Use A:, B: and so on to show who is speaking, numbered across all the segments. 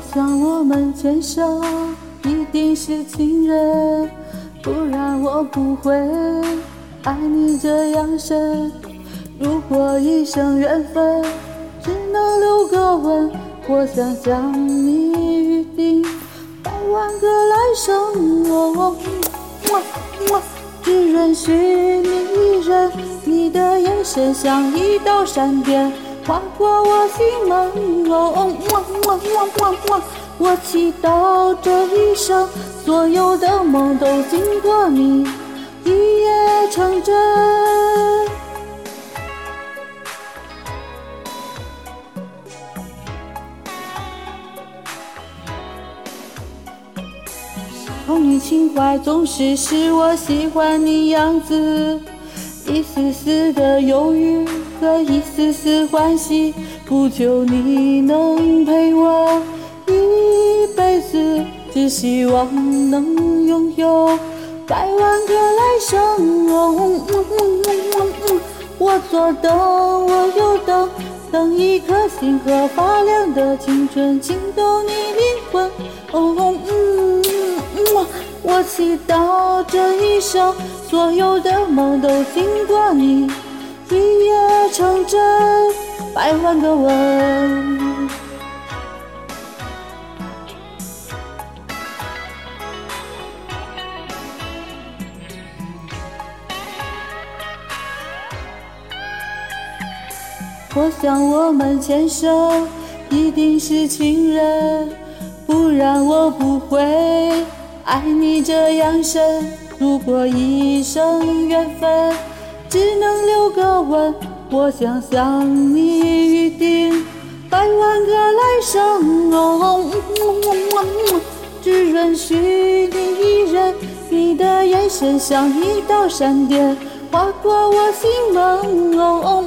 A: 想我们牵手一定是情人，不然我不会爱你这样深。如果一生缘分只能留个吻，我想向你预定百万个来生。哦，只允许你一人，你的眼神像一道闪电划过我心门。哦，我祈祷这一生所有的梦都经过你，一夜成真。宠你情怀总是使我喜欢你样子，一丝丝的犹豫和一丝丝欢喜，不求你能陪我一辈子，只希望能拥有百万个来生。我左等我右等，等一颗星河发亮的青春惊动你灵魂。我祈祷这一生所有的梦都经过你，一夜成真，百万个吻。我想我们牵手一定是情人，不然我不会爱你这样深。如果一生缘分只能留个吻，我想向你预定百万个来生。只允许你一人，你的眼神像一道闪电划过我心门。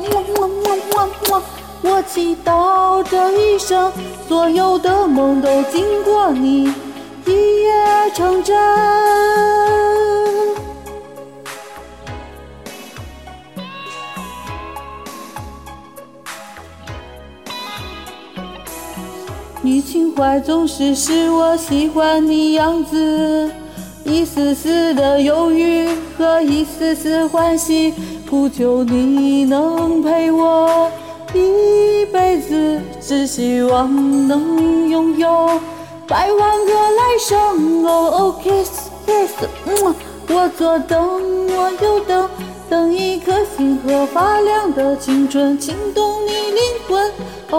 A: 我祈祷这一生所有的梦都经过你，一夜成真。你情怀总是使我喜欢你样子，一丝丝的犹豫和一丝丝欢喜，不求你能陪我一辈子，只希望能拥有百万个来生。kiss kiss，我左等我右等，等一颗星河发亮的青春惊动你灵魂。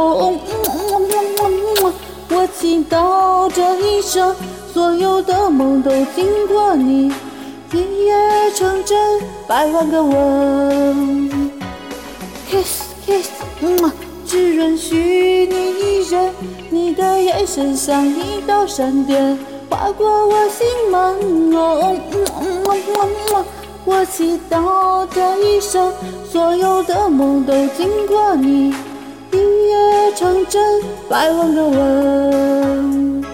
A: 我祈祷这一生所有的梦都经过你，一夜成真，百万个吻。kiss kiss，只允许你一人，你的眼神像一道闪电划过我心门。我祈祷这一生所有的梦都经过你，一夜成真，百万个吻。